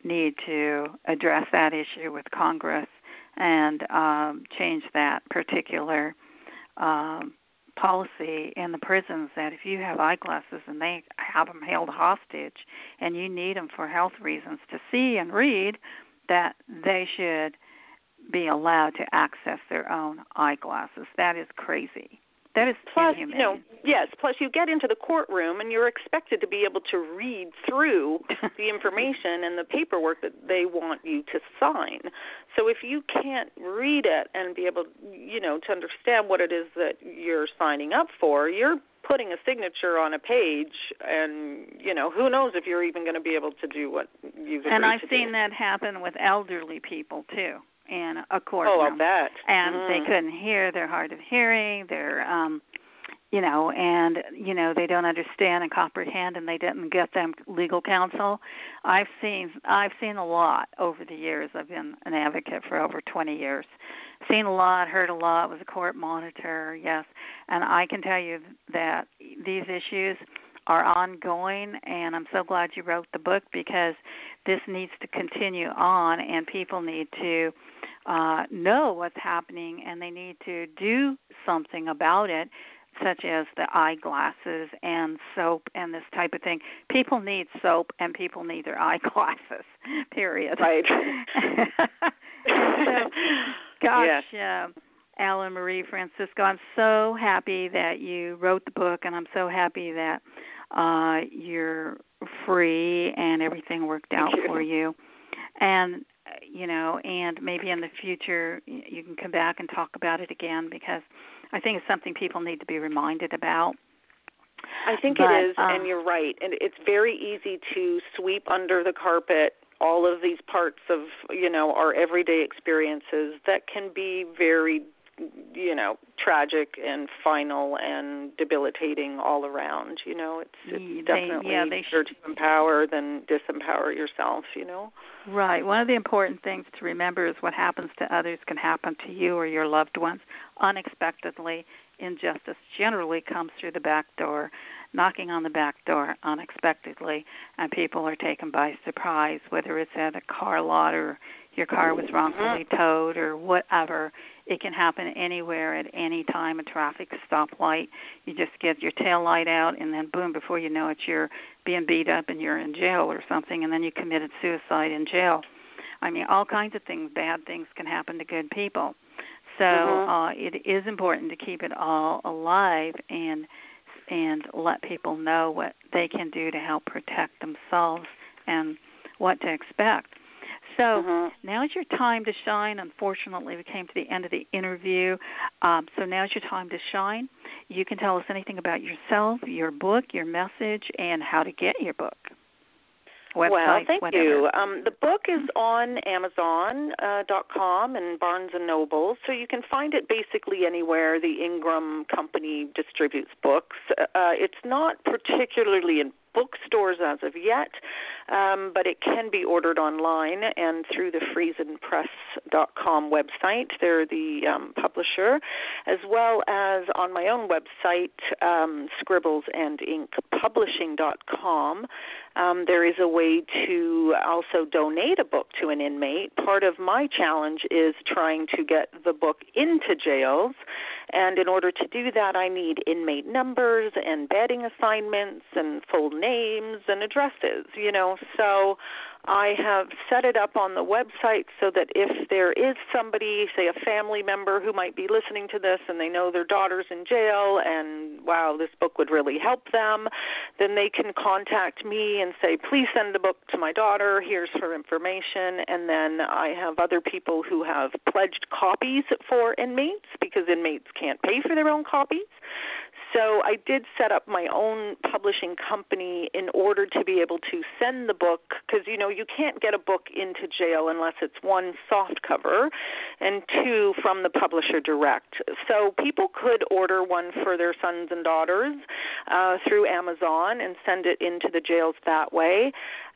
need to address that issue with Congress and um, change that particular um, policy in the prisons, that if you have eyeglasses and they have them held hostage and you need them for health reasons to see and read, that they should be allowed to access their own eyeglasses. That is crazy. That is plus, inhumane. you know, yes, plus you get into the courtroom and you're expected to be able to read through the information and the paperwork that they want you to sign. So if you can't read it and be able, you know, to understand what it is that you're signing up for, you're putting a signature on a page, and, you know, who knows if you're even going to be able to do what you've agreed to do. And I've seen that happen with elderly people, too, in a courtroom. Oh, I'll bet. And mm. they couldn't hear, they're hard of hearing, they're, um, you know, and, you know, they don't understand and comprehend, and they didn't get them legal counsel. I've seen I've seen a lot over the years. I've been an advocate for over twenty years. Seen a lot, heard a lot, was a court monitor, yes. And I can tell you that these issues are ongoing, and I'm so glad you wrote the book, because this needs to continue on, and people need to uh, know what's happening, and they need to do something about it, such as the eyeglasses and soap and this type of thing. People need soap, and people need their eyeglasses, period. Right. so, gosh, yes. uh, Alan Marie Francisco, I'm so happy that you wrote the book, and I'm so happy that uh, you're free and everything worked out Thank you. for you. And, you know, and maybe in the future you can come back and talk about it again, because I think it's something people need to be reminded about. I think but, it is, um, and you're right. And it's very easy to sweep under the carpet all of these parts of, you know, our everyday experiences that can be very, you know, tragic and final and debilitating all around. You know, it's, it's they, definitely yeah, they better sh- to empower than disempower yourself, you know. Right. One of the important things to remember is what happens to others can happen to you or your loved ones unexpectedly. Injustice generally comes through the back door, knocking on the back door unexpectedly, and people are taken by surprise, whether it's at a car lot or your car was wrongfully towed or whatever. It can happen anywhere at any time, a traffic stoplight. You just get your tail light out, and then boom, before you know it, you're being beat up and you're in jail or something, and then you committed suicide in jail. I mean, all kinds of things, bad things can happen to good people. So mm-hmm. uh, it is important to keep it all alive and and let people know what they can do to help protect themselves and what to expect. So mm-hmm. now's your time to shine. Unfortunately, we came to the end of the interview. Um, so now's your time to shine. You can tell us anything about yourself, your book, your message, and how to get your book. Website, well, thank whatever. you. Um, the book is on Amazon dot com uh, and Barnes and Noble, so you can find it basically anywhere the Ingram Company distributes books. Uh, it's not particularly in bookstores as of yet, um, but it can be ordered online and through the Friesen Press dot com website. They're the um, publisher, as well as on my own website, um, Scribbles and Ink Publishing dot com. Um, there is a way to also donate a book to an inmate. Part of my challenge is trying to get the book into jails, and in order to do that, I need inmate numbers and bedding assignments and full names and addresses, you know. So I have set it up on the website so that if there is somebody, say a family member who might be listening to this and they know their daughter's in jail and, wow, this book would really help them, then they can contact me and say, please send the book to my daughter, here's her information. And then I have other people who have pledged copies for inmates because inmates can't pay for their own copies. So I did set up my own publishing company in order to be able to send the book, because, you know, you can't get a book into jail unless it's, one, soft cover, and two, from the publisher direct. So people could order one for their sons and daughters uh, through Amazon and send it into the jails that way,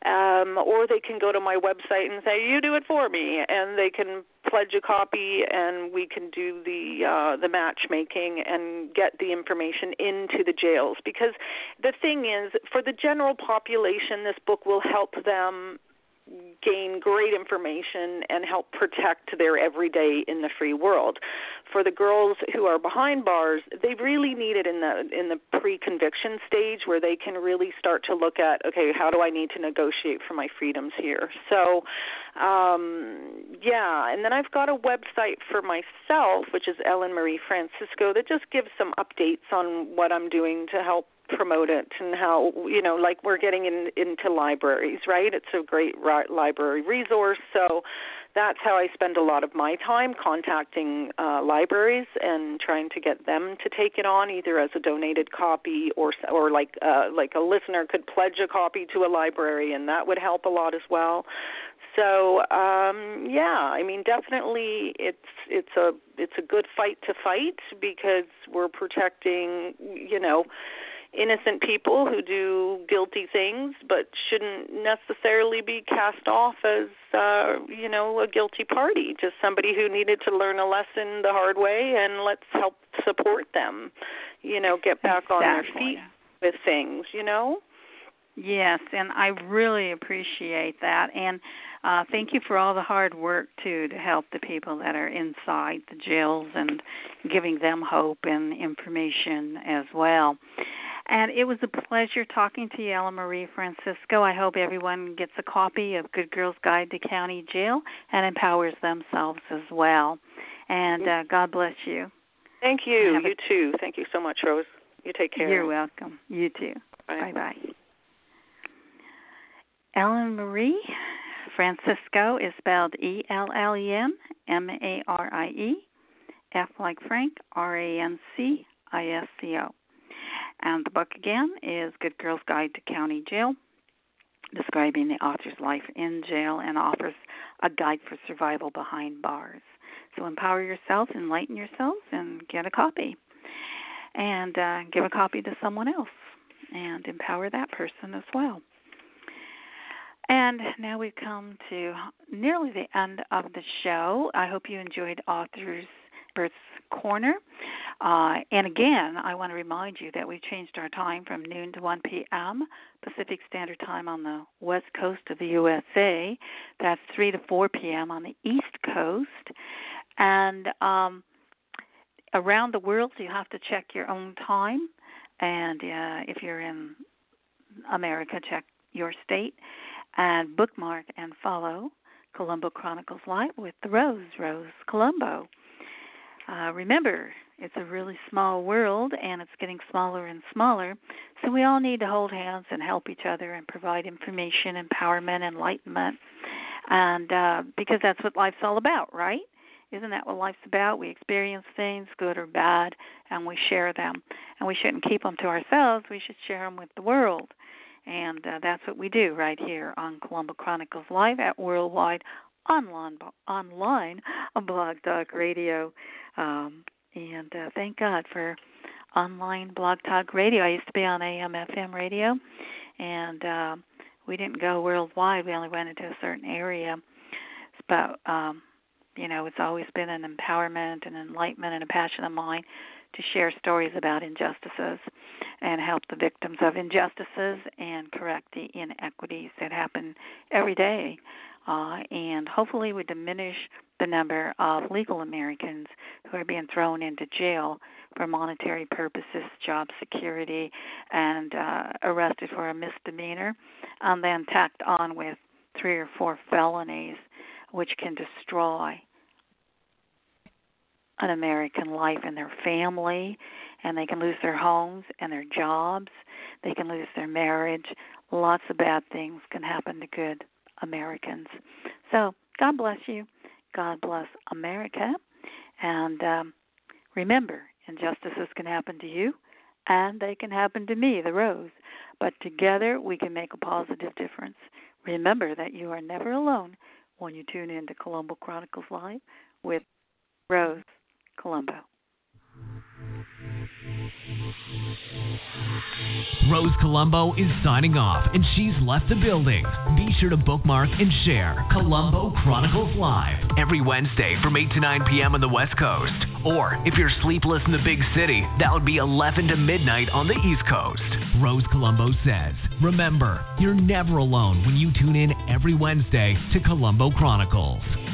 um, or they can go to my website and say, you do it for me, and they can pledge a copy, and we can do the uh, the matchmaking and get the information into the jails. Because the thing is, for the general population, this book will help them gain great information and help protect their everyday in the free world. For the girls who are behind bars, they really need it in the in the pre-conviction stage where they can really start to look at, okay, how do I need to negotiate for my freedoms here? So, um, yeah, and then I've got a website for myself, which is Ellen Marie Francisco, that just gives some updates on what I'm doing to help promote it and how, you know, like we're getting in, into libraries, right? It's a great ri- library resource. So that's how I spend a lot of my time, contacting uh, libraries and trying to get them to take it on, either as a donated copy or or like uh, like a listener could pledge a copy to a library, and that would help a lot as well. So um, yeah, I mean, definitely, it's it's a it's a good fight to fight because we're protecting, you know, innocent people who do guilty things but shouldn't necessarily be cast off as, uh, you know, a guilty party, just somebody who needed to learn a lesson the hard way, and let's help support them, you know, get back exactly. on their feet with things, you know? Yes, and I really appreciate that. And uh, thank you for all the hard work, too, to help the people that are inside the jails and giving them hope and information as well. And it was a pleasure talking to you, Ellen Marie Francisco. I hope everyone gets a copy of Good Girls Guide to County Jail and empowers themselves as well. And uh, God bless you. Thank you. You a- too. Thank you so much, Rose. You take care. You're welcome. You too. Bye. Bye-bye. Ellen Marie Francisco is spelled E L L E N M A R I E, F like Frank, R A N C I S C O. And the book, again, is Good Girls Guide to County Jail, describing the author's life in jail, and offers a guide for survival behind bars. So empower yourself, enlighten yourselves, and get a copy. And uh, give a copy to someone else and empower that person as well. And now we've come to nearly the end of the show. I hope you enjoyed Authors Birth's Corner. Uh, and again, I want to remind you that we've changed our time from noon to one p.m. Pacific Standard Time on the west coast of the U S A. That's three to four p.m. on the east coast. And um, around the world, you have to check your own time. And uh, if you're in America, check your state. And bookmark and follow Colombo Chronicles Live with the Rose, Rose Colombo. Uh, remember, it's a really small world, and it's getting smaller and smaller, so we all need to hold hands and help each other and provide information, empowerment, enlightenment, and uh, because that's what life's all about, right? Isn't that what life's about? We experience things, good or bad, and we share them. And we shouldn't keep them to ourselves. We should share them with the world. And uh, that's what we do right here on Colombo Chronicles Live at Worldwide Online, online Blog Talk Radio. Um, and uh, thank God for online Blog Talk Radio. I used to be on A M F M radio, and uh, we didn't go worldwide. We only went into a certain area. But, um, you know, it's always been an empowerment and enlightenment and a passion of mine to share stories about injustices and help the victims of injustices and correct the inequities that happen every day. Uh, and hopefully we diminish the number of legal Americans who are being thrown into jail for monetary purposes, job security, and uh, arrested for a misdemeanor, and then tacked on with three or four felonies, which can destroy an American life and their family, and they can lose their homes and their jobs. They can lose their marriage. Lots of bad things can happen to good Americans. So God bless you. God bless America. And um, remember, injustices can happen to you, and they can happen to me, the Rose. But together we can make a positive difference. Remember that you are never alone when you tune in to Colombo Chronicles Live with Rose Colombo. Rose Colombo is signing off, and she's left the building. Be sure to bookmark and share Colombo Chronicles Live every Wednesday from eight to nine p.m. on the West Coast. Or if you're sleepless in the big city, that would be eleven to midnight on the East Coast. Rose Colombo says, remember, you're never alone when you tune in every Wednesday to Colombo Chronicles.